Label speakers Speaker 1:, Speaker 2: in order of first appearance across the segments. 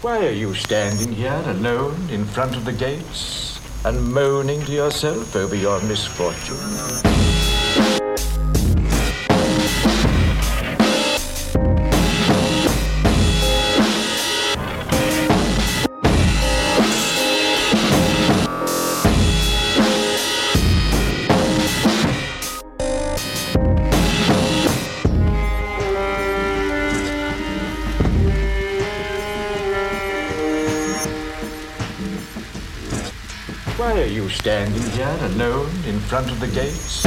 Speaker 1: Why are you standing here alone in front of the gates and moaning to yourself over your misfortune? Why are you standing here alone in front of the gates?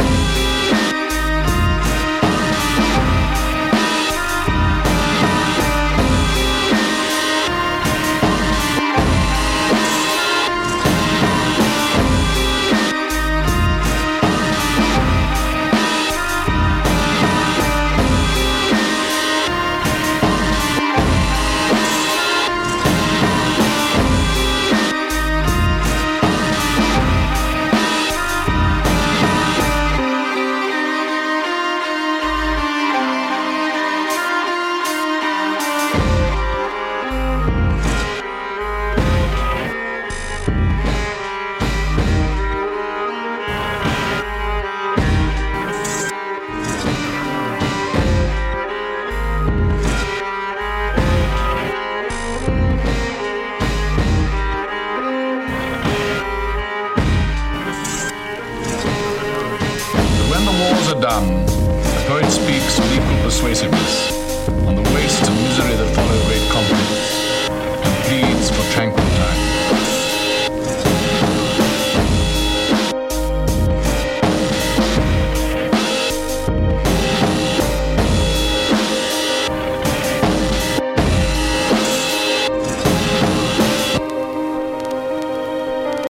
Speaker 2: Done, the poet speaks with equal persuasiveness on the waste and misery that